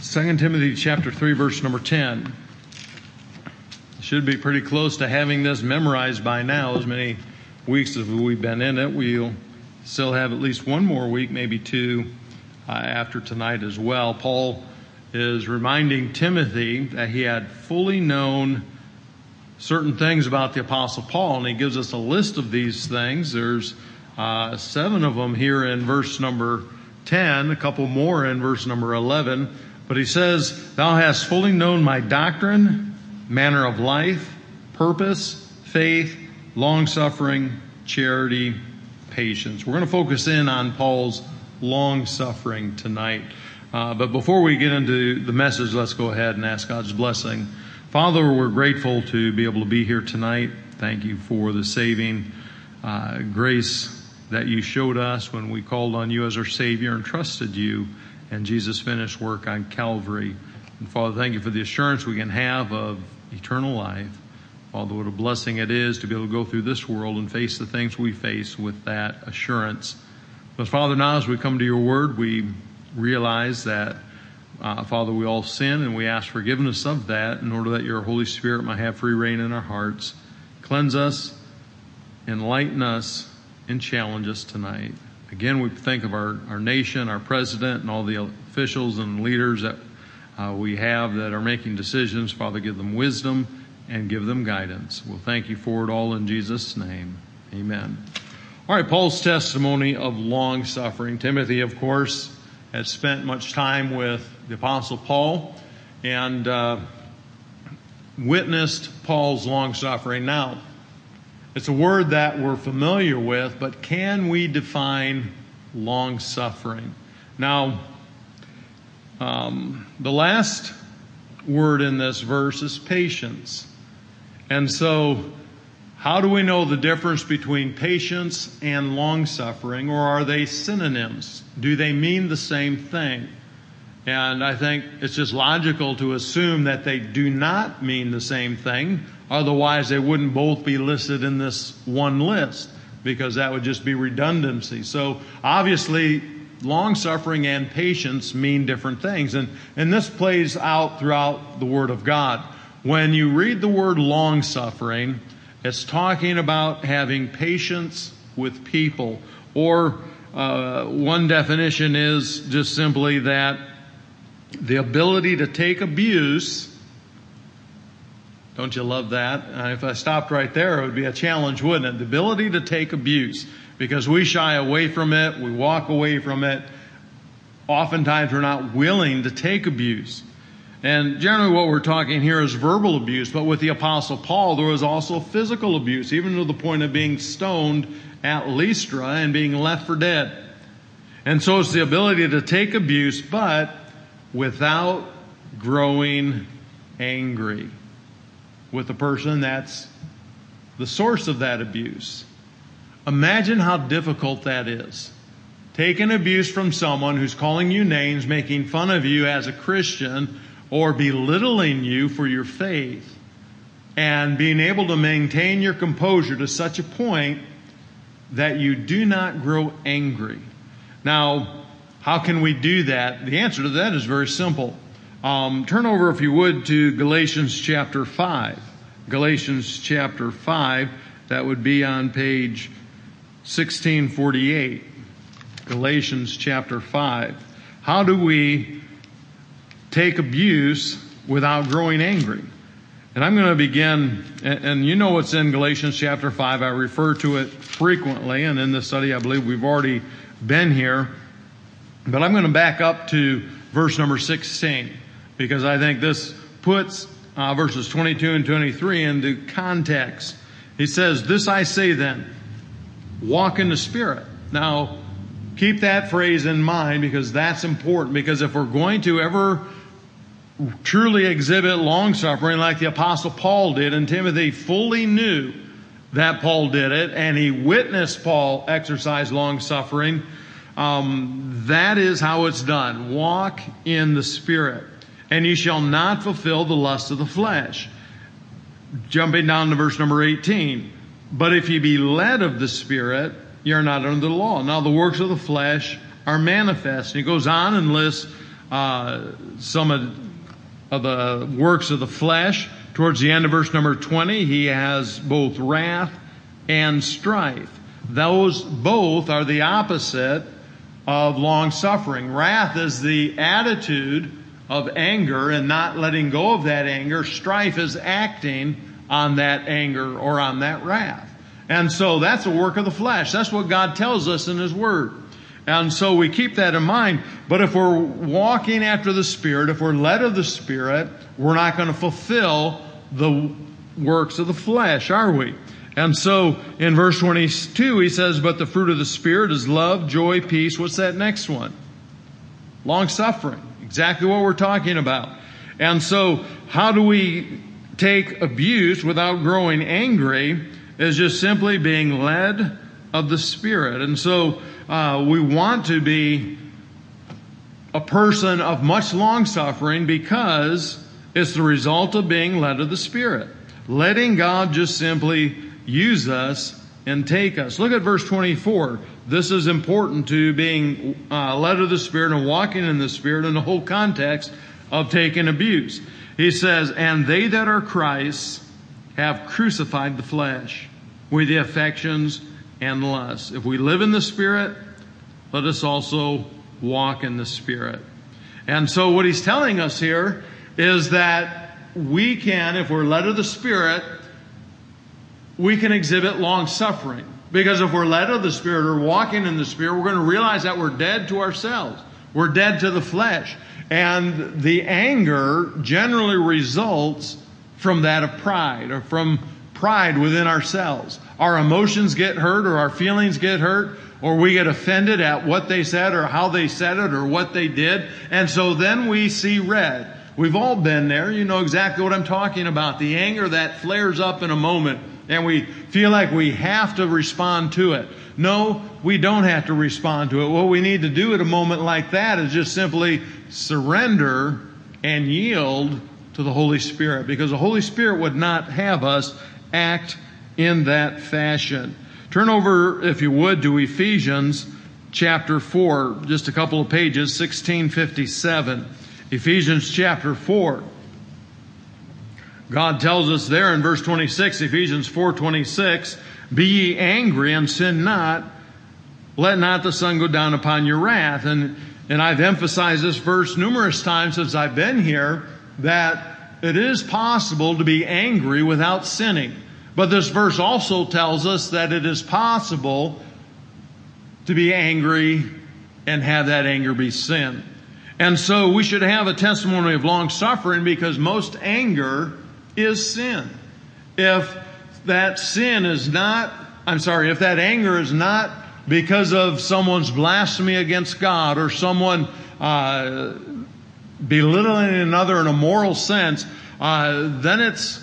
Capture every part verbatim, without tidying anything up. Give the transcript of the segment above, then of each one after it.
Second Timothy chapter three, verse number ten. Should be pretty close to having this memorized by now. As many weeks as we've been in it, we'll still have at least one more week, maybe two, uh, after tonight as well. Paul is reminding Timothy that he had fully known certain things about the Apostle Paul, and he gives us a list of these things. There's uh, seven of them here in verse number ten, a couple more in verse number eleven. But he says, "Thou hast fully known my doctrine, manner of life, purpose, faith, long-suffering, charity, patience." We're going to focus in on Paul's long-suffering tonight. Uh, but before we get into the message, let's go ahead and ask God's blessing. Father, we're grateful to be able to be here tonight. Thank you for the saving uh, grace that you showed us when we called on you as our Savior and trusted you and Jesus' finished work on Calvary. And Father, thank you for the assurance we can have of eternal life. Father, what a blessing it is to be able to go through this world and face the things we face with that assurance. But Father, now as we come to your word, we realize that, uh, Father, we all sin, and we ask forgiveness of that in order that your Holy Spirit might have free reign in our hearts. Cleanse us, enlighten us, and challenge us tonight. Again, we think of our, our nation, our president, and all the officials and leaders that uh, we have that are making decisions. Father, give them wisdom and give them guidance. We'll thank you for it all in Jesus' name. Amen. All right, Paul's testimony of long suffering. Timothy, of course, has spent much time with the Apostle Paul and uh, witnessed Paul's long suffering. Now, it's a word that we're familiar with, but can we define long suffering? Now, um, the last word in this verse is patience. And so, how do we know the difference between patience and long suffering, or are they synonyms? Do they mean the same thing? And I think it's just logical to assume that they do not mean the same thing. Otherwise, they wouldn't both be listed in this one list, because that would just be redundancy. So obviously, long suffering and patience mean different things. And, and this plays out throughout the Word of God. When you read the word long suffering, it's talking about having patience with people. Or uh, one definition is just simply that the ability to take abuse. Don't you love that? Uh, if I stopped right there, it would be a challenge, wouldn't it? The ability to take abuse, because we shy away from it, we walk away from it. Oftentimes we're not willing to take abuse. And generally what we're talking here is verbal abuse, but with the Apostle Paul, there was also physical abuse, even to the point of being stoned at Lystra and being left for dead. And so it's the ability to take abuse, but without growing angry with the person that's the source of that abuse. Imagine how difficult that is. Taking abuse from someone who's calling you names, making fun of you as a Christian, or belittling you for your faith, and being able to maintain your composure to such a point that you do not grow angry. Now, how can we do that? The answer to that is very simple. Um, turn over, if you would, to Galatians chapter five. Galatians chapter five, that would be on page sixteen forty-eight. Galatians chapter five. How do we take abuse without growing angry? And I'm going to begin, and, and you know what's in Galatians chapter five. I refer to it frequently, and in this study I believe we've already been here. But I'm going to back up to verse number sixteen, because I think this puts uh, verses twenty-two and twenty-three into context. He says, "This I say then, walk in the Spirit." Now, keep that phrase in mind, because that's important, because if we're going to ever truly exhibit long suffering like the Apostle Paul did, and Timothy fully knew that Paul did it, and he witnessed Paul exercise long suffering, Um, that is how it's done. Walk in the Spirit, and you shall not fulfill the lust of the flesh. Jumping down to verse number eighteen. But if ye be led of the Spirit, ye are not under the law. Now the works of the flesh are manifest. And he goes on and lists uh, some of, of the works of the flesh. Towards the end of verse number twenty, he has both wrath and strife. Those both are the opposite of long suffering. Wrath is the attitude of anger and not letting go of that anger. Strife is acting on that anger or on that wrath. And so that's a work of the flesh. That's what God tells us in His Word. And so we keep that in mind. But if we're walking after the Spirit, if we're led of the Spirit, we're not going to fulfill the works of the flesh, are we? And so in verse twenty-two, he says, but the fruit of the Spirit is love, joy, peace. What's that next one? Long suffering. Exactly what we're talking about. And so how do we take abuse without growing angry? Is just simply being led of the Spirit. And so uh, we want to be a person of much long suffering because it's the result of being led of the Spirit. Letting God just simply use us and take us. Look at verse twenty-four. This is important to being uh, led of the Spirit and walking in the Spirit in the whole context of taking abuse. He says, and they that are Christ's have crucified the flesh with the affections and lusts. If we live in the Spirit, let us also walk in the Spirit. And so what he's telling us here is that we can, if we're led of the Spirit, we can exhibit long suffering. Because if we're led of the Spirit or walking in the Spirit, we're going to realize that we're dead to ourselves. We're dead to the flesh. And the anger generally results from that of pride, or from pride within ourselves. Our emotions get hurt, or our feelings get hurt, or we get offended at what they said or how they said it or what they did. And so then we see red. We've all been there. You know exactly what I'm talking about. The anger that flares up in a moment and we feel like we have to respond to it. No, we don't have to respond to it. What we need to do at a moment like that is just simply surrender and yield to the Holy Spirit, because the Holy Spirit would not have us act in that fashion. Turn over, if you would, to Ephesians chapter four, just a couple of pages, sixteen fifty-seven. Ephesians chapter four. God tells us there in verse twenty-six, Ephesians four twenty-six, be ye angry and sin not, let not the sun go down upon your wrath. And, and I've emphasized this verse numerous times since I've been here, that it is possible to be angry without sinning. But this verse also tells us that it is possible to be angry and have that anger be sin. And so we should have a testimony of long suffering, because most anger is sin. If that sin is not, I'm sorry, if that anger is not because of someone's blasphemy against God, or someone uh, belittling another in a moral sense, uh, then it's,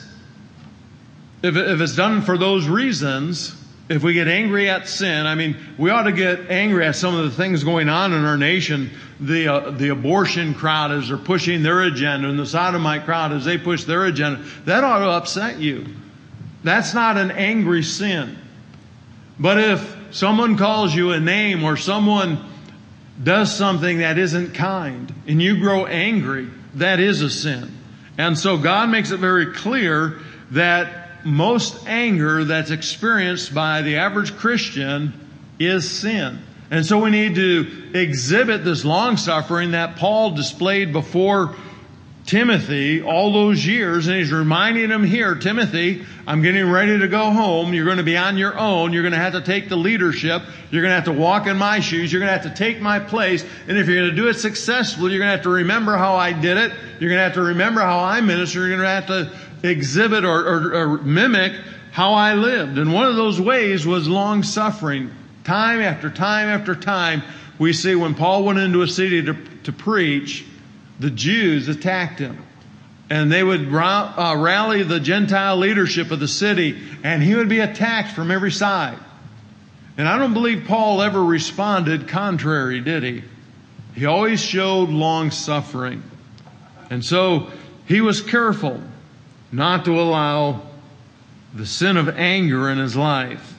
if, if it's done for those reasons, if we get angry at sin, I mean, we ought to get angry at some of the things going on in our nation. The uh, the abortion crowd, as they're pushing their agenda, and the sodomite crowd as they push their agenda, that ought to upset you. That's not an angry sin. But if someone calls you a name, or someone does something that isn't kind, and you grow angry, that is a sin. And so God makes it very clear that most anger that's experienced by the average Christian is sin. And so we need to exhibit this long suffering that Paul displayed before Timothy all those years. And he's reminding him here, Timothy, I'm getting ready to go home. You're going to be on your own. You're going to have to take the leadership. You're going to have to walk in my shoes. You're going to have to take my place. And if you're going to do it successfully, you're going to have to remember how I did it. You're going to have to remember how I ministered. You're going to have to exhibit or, or, or mimic how I lived. And one of those ways was long suffering. Time after time after time, we see when Paul went into a city to, to preach, the Jews attacked him. And they would ra- uh, rally the Gentile leadership of the city, and he would be attacked from every side. And I don't believe Paul ever responded contrary, did he? He always showed long suffering. And so he was careful not to allow the sin of anger in his life.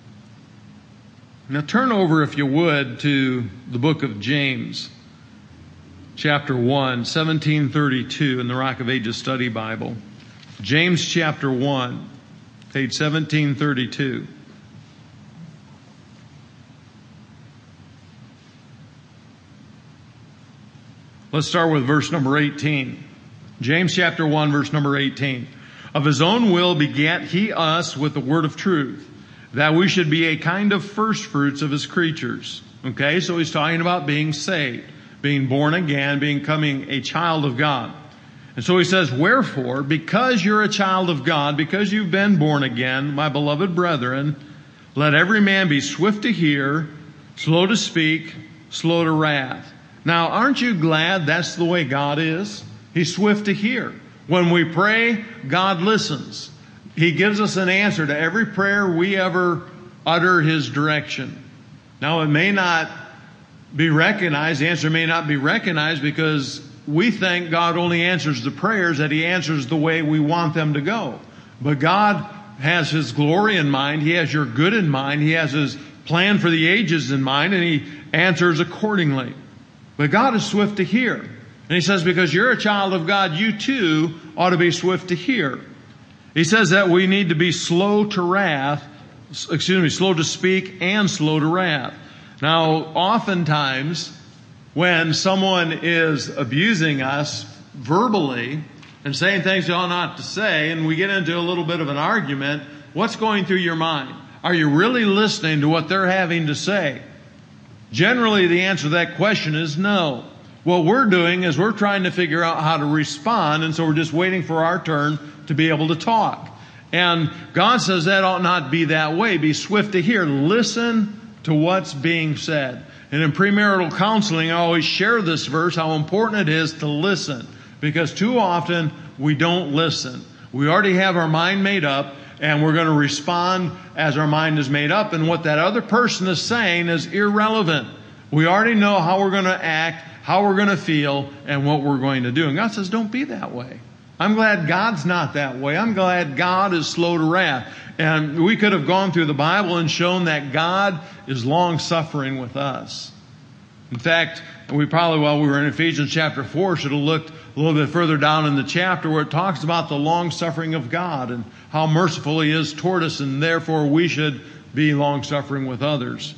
Now turn over, if you would, to the book of James. chapter one, seventeen thirty-two in the Rock of Ages Study Bible. James chapter one, page seventeen thirty-two. Let's start with verse number eighteen. James chapter one, verse number eighteen. Of his own will begat he us with the word of truth, that we should be a kind of first fruits of his creatures. Okay, so he's talking about being saved, being born again, becoming a child of God. And so he says, wherefore, because you're a child of God, because you've been born again, my beloved brethren, let every man be swift to hear, slow to speak, slow to wrath. Now, aren't you glad that's the way God is? He's swift to hear. When we pray, God listens. He gives us an answer to every prayer we ever utter His direction. Now, it may not be recognized, the answer may not be recognized because we think God only answers the prayers that He answers the way we want them to go. But God has His glory in mind. He has your good in mind. He has His plan for the ages in mind, and He answers accordingly. But God is swift to hear. And He says, because you're a child of God, you too ought to be swift to hear. He says that we need to be slow to wrath, excuse me, slow to speak and slow to wrath. Now, oftentimes, when someone is abusing us verbally and saying things they ought not to say, and we get into a little bit of an argument, what's going through your mind? Are you really listening to what they're having to say? Generally, the answer to that question is no. What we're doing is we're trying to figure out how to respond, and so we're just waiting for our turn to be able to talk. And God says that ought not be that way. Be swift to hear. Listen to what's being said. And in premarital counseling, I always share this verse, how important it is to listen. Because too often, we don't listen. We already have our mind made up, and we're going to respond as our mind is made up. And what that other person is saying is irrelevant. We already know how we're going to act, how we're going to feel, and what we're going to do. And God says, don't be that way. I'm glad God's not that way. I'm glad God is slow to wrath. And we could have gone through the Bible and shown that God is long-suffering with us. In fact, we probably, while we were in Ephesians chapter four, should have looked a little bit further down in the chapter where it talks about the long-suffering of God and how merciful He is toward us, and therefore we should be long-suffering with others.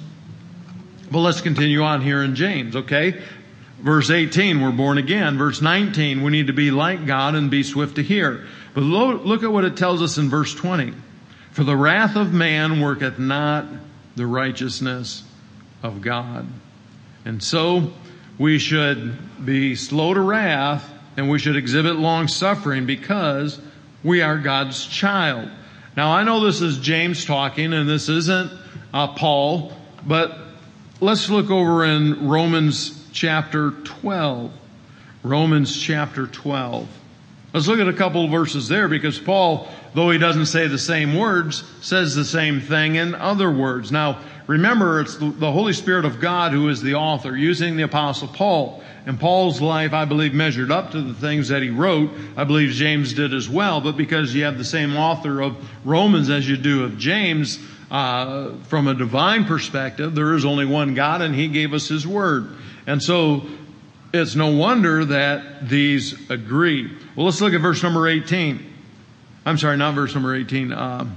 But let's continue on here in James, okay? Verse eighteen, we're born again. Verse nineteen, we need to be like God and be swift to hear. But look at what it tells us in verse twenty. For the wrath of man worketh not the righteousness of God. And so we should be slow to wrath, and we should exhibit long suffering because we are God's child. Now, I know this is James talking, and this isn't uh, Paul, but let's look over in Romans chapter twelve. Romans chapter twelve. Let's look at a couple of verses there, because Paul, though he doesn't say the same words, says the same thing in other words. Now, remember, it's the Holy Spirit of God who is the author, using the Apostle Paul. And Paul's life, I believe, measured up to the things that he wrote. I believe James did as well. But because you have the same author of Romans as you do of James, uh, from a divine perspective, there is only one God, and He gave us His Word. And so it's no wonder that these agree. Well, let's look at verse number eighteen. I'm sorry, not verse number eighteen. Uh,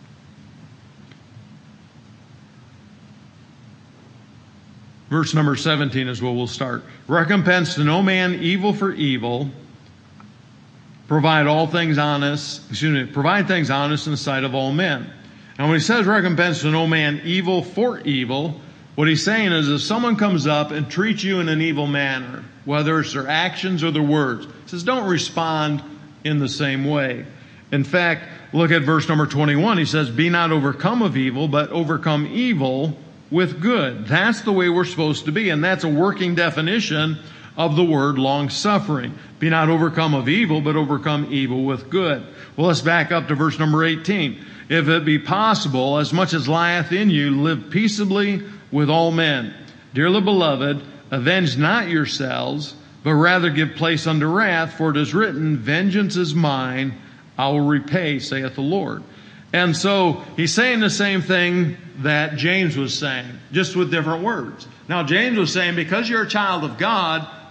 verse number seventeen is where we'll start. Recompense to no man evil for evil. Provide all things honest. Excuse me. Provide things honest in the sight of all men. Now, when he says recompense to no man evil for evil, what he's saying is if someone comes up and treats you in an evil manner, whether it's their actions or their words, he says don't respond in the same way. In fact, look at verse number twenty-one. He says, be not overcome of evil, but overcome evil with good. That's the way we're supposed to be, and that's a working definition of the word long-suffering. Be not overcome of evil, but overcome evil with good. Well, let's back up to verse number eighteen. If it be possible, as much as lieth in you, live peaceably with all men. Dearly beloved, avenge not yourselves, but rather give place unto wrath, for it is written, vengeance is mine, I will repay, saith the Lord. And so he's saying the same thing that James was saying, just with different words. Now, James was saying, because you're a child of God,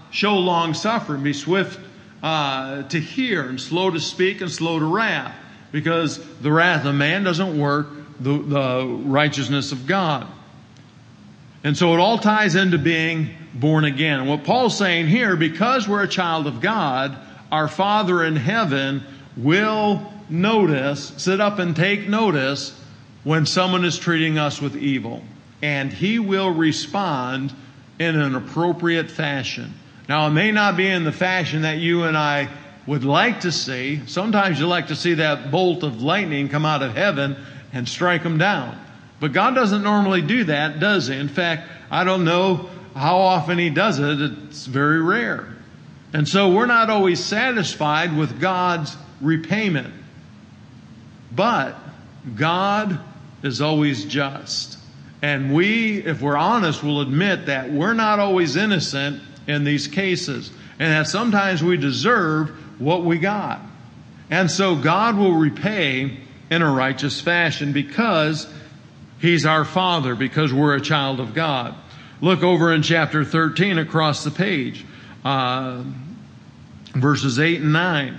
show long suffering, be swift uh, to hear and slow to speak and slow to wrath, because the wrath of man doesn't work the, the righteousness of God. And so it all ties into being born again. And what Paul's saying here, because we're a child of God, our Father in heaven will notice, sit up and take notice when someone is treating us with evil. And He will respond in an appropriate fashion. Now, it may not be in the fashion that you and I would like to see. Sometimes you like to see that bolt of lightning come out of heaven and strike them down. But God doesn't normally do that, does He? In fact, I don't know how often He does it. It's very rare. And so we're not always satisfied with God's repayment. But God is always just. And we, if we're honest, will admit that we're not always innocent in these cases. And that sometimes we deserve what we got. And so God will repay in a righteous fashion because He's our Father, because we're a child of God. Look over in chapter thirteen across the page, uh, verses eight and nine.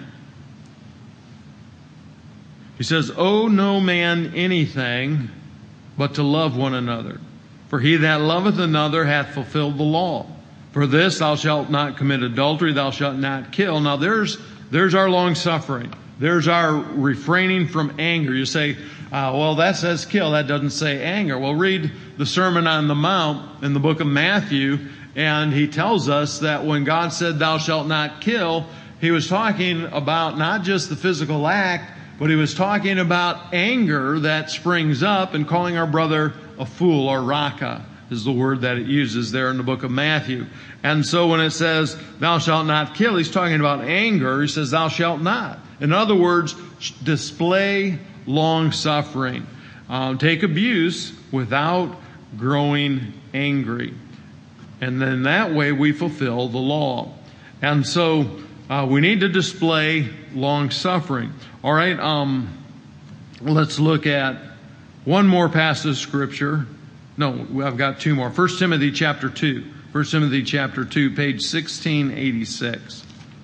He says, "Owe no man anything but to love one another. For he that loveth another hath fulfilled the law. For this, thou shalt not commit adultery, thou shalt not kill." Now there's, there's our long suffering. There's our refraining from anger. You say, uh, well, that says kill. That doesn't say anger. Well, read the Sermon on the Mount in the book of Matthew, and he tells us that when God said, "Thou shalt not kill," He was talking about not just the physical act, but He was talking about anger that springs up, and calling our brother a fool, or raka is the word that it uses there in the book of Matthew. And so when it says, "Thou shalt not kill," He's talking about anger. He says, "Thou shalt not." In other words, display long suffering. Um, take abuse without growing angry. And then that way we fulfill the law. And so uh, we need to display long suffering. All right, um, let's look at one more passage of Scripture. No, I've got two more. First Timothy chapter two. First Timothy chapter two, page sixteen eighty-six.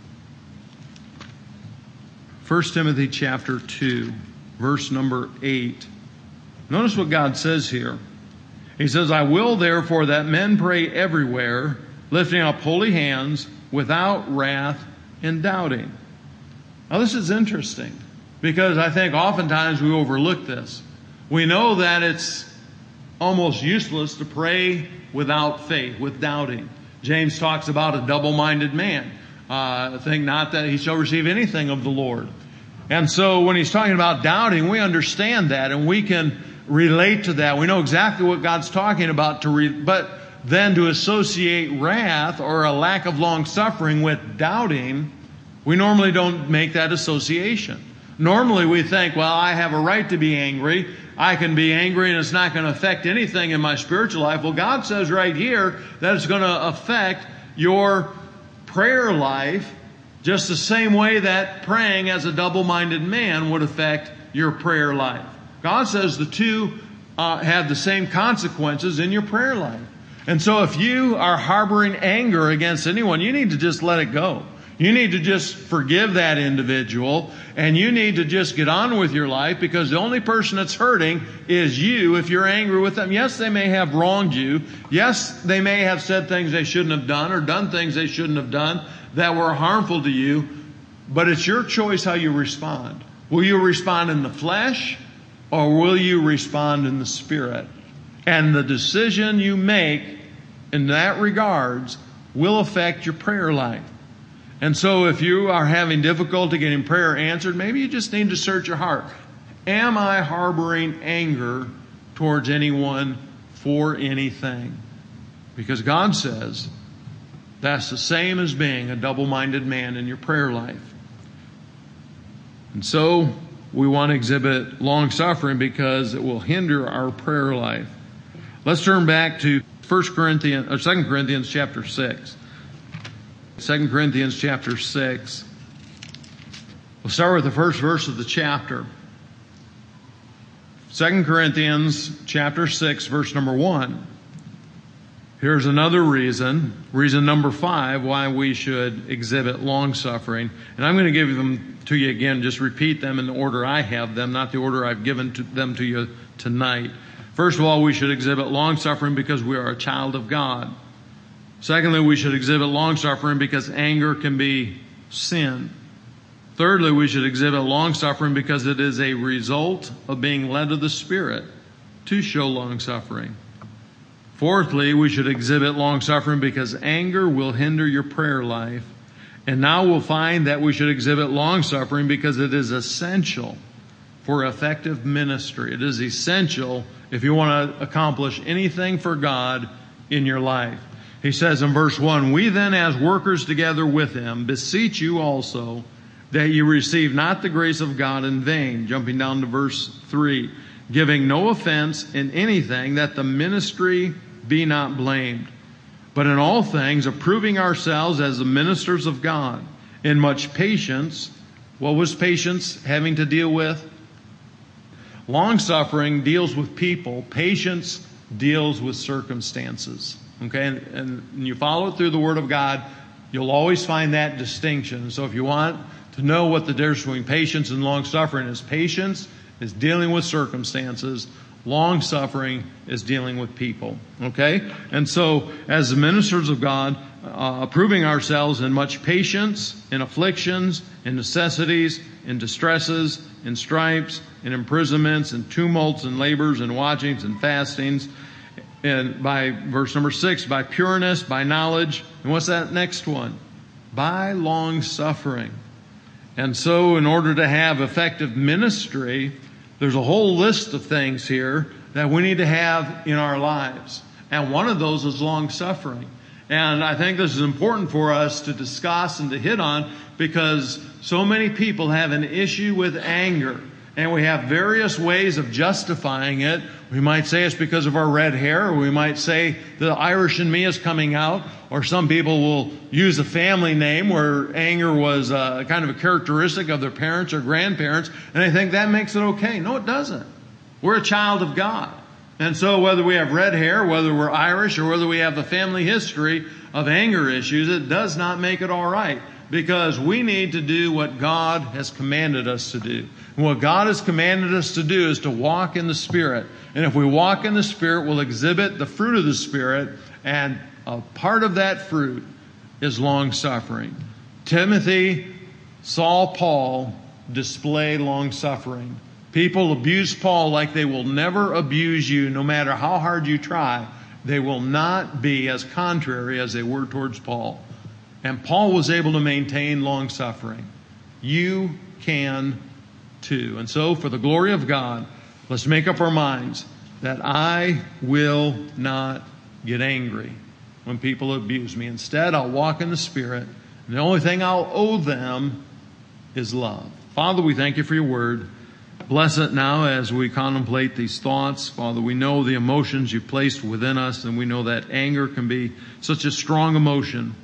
First Timothy chapter two, verse number eight. Notice what God says here. He says, "I will therefore that men pray everywhere, lifting up holy hands, without wrath and doubting." Now this is interesting, because I think oftentimes we overlook this. We know that it's almost useless to pray without faith, with doubting. James talks about a double-minded man. Uh, think not that he shall receive anything of the Lord. And so when he's talking about doubting, we understand that, and we can relate to that. We know exactly what God's talking about. To re- but then to associate wrath or a lack of long suffering with doubting, we normally don't make that association. Normally we think, well, I have a right to be angry. I can be angry and it's not going to affect anything in my spiritual life. Well, God says right here that it's going to affect your prayer life just the same way that praying as a double-minded man would affect your prayer life. God says the two uh, have the same consequences in your prayer life. And so if you are harboring anger against anyone, you need to just let it go. You need to just forgive that individual, and you need to just get on with your life, because the only person that's hurting is you if you're angry with them. Yes, they may have wronged you. Yes, they may have said things they shouldn't have done or done things they shouldn't have done that were harmful to you, but it's your choice how you respond. Will you respond in the flesh, or will you respond in the Spirit? And the decision you make in that regards will affect your prayer life. And so if you are having difficulty getting prayer answered, maybe you just need to search your heart. Am I harboring anger towards anyone for anything? Because God says that's the same as being a double-minded man in your prayer life. And so we want to exhibit long suffering because it will hinder our prayer life. Let's turn back to First Corinthians or Second Corinthians chapter six. Second Corinthians chapter six. We'll start with the first verse of the chapter. Second Corinthians chapter six, verse number one. Here's another reason, reason number five, why we should exhibit long-suffering. And I'm going to give them to you again, just repeat them in the order I have them, not the order I've given to them to you tonight. First of all, we should exhibit long-suffering because we are a child of God. Secondly, we should exhibit long-suffering because anger can be sin. Thirdly, we should exhibit long-suffering because it is a result of being led of the Spirit to show long-suffering. Fourthly, we should exhibit long-suffering because anger will hinder your prayer life. And now we'll find that we should exhibit long-suffering because it is essential for effective ministry. It is essential if you want to accomplish anything for God in your life. He says in verse one, "We then as workers together with him beseech you also that you receive not the grace of God in vain." Jumping down to verse three, "Giving no offense in anything, that the ministry be not blamed, but in all things approving ourselves as the ministers of God, in much patience." What was patience having to deal with? Long-suffering deals with people. Patience deals with circumstances. Okay, and, and you follow it through the Word of God, you'll always find that distinction. So if you want to know what the difference between patience and long-suffering is, patience is dealing with circumstances. Long-suffering is dealing with people. Okay? And so, as the ministers of God, uh, approving ourselves in much patience, in afflictions, in necessities, in distresses, in stripes, in imprisonments, in tumults, in labors, in watchings, and fastings, and by verse number six, by pureness, by knowledge, and what's that next one? By long-suffering. And so, in order to have effective ministry, there's a whole list of things here that we need to have in our lives. And one of those is long-suffering. And I think this is important for us to discuss and to hit on because so many people have an issue with anger. And we have various ways of justifying it. We might say it's because of our red hair, or we might say the Irish in me is coming out, or some people will use a family name where anger was uh, kind of a characteristic of their parents or grandparents, and they think that makes it okay. No, it doesn't. We're a child of God. And so whether we have red hair, whether we're Irish, or whether we have a family history of anger issues, it does not make it all right. Because we need to do what God has commanded us to do. And what God has commanded us to do is to walk in the Spirit. And if we walk in the Spirit, we'll exhibit the fruit of the Spirit. And a part of that fruit is long-suffering. Timothy saw Paul display long-suffering. People abuse Paul like they will never abuse you, no matter how hard you try. They will not be as contrary as they were towards Paul. And Paul was able to maintain long-suffering. You can too. And so, for the glory of God, let's make up our minds that I will not get angry when people abuse me. Instead, I'll walk in the Spirit. And the only thing I'll owe them is love. Father, we thank you for your word. Bless it now as we contemplate these thoughts. Father, we know the emotions you've placed within us, and we know that anger can be such a strong emotion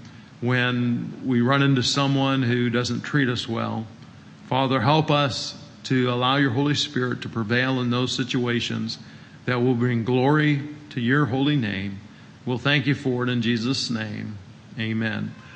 when we run into someone who doesn't treat us well. Father, help us to allow your Holy Spirit to prevail in those situations that will bring glory to your holy name. We'll thank you for it in Jesus' name. Amen.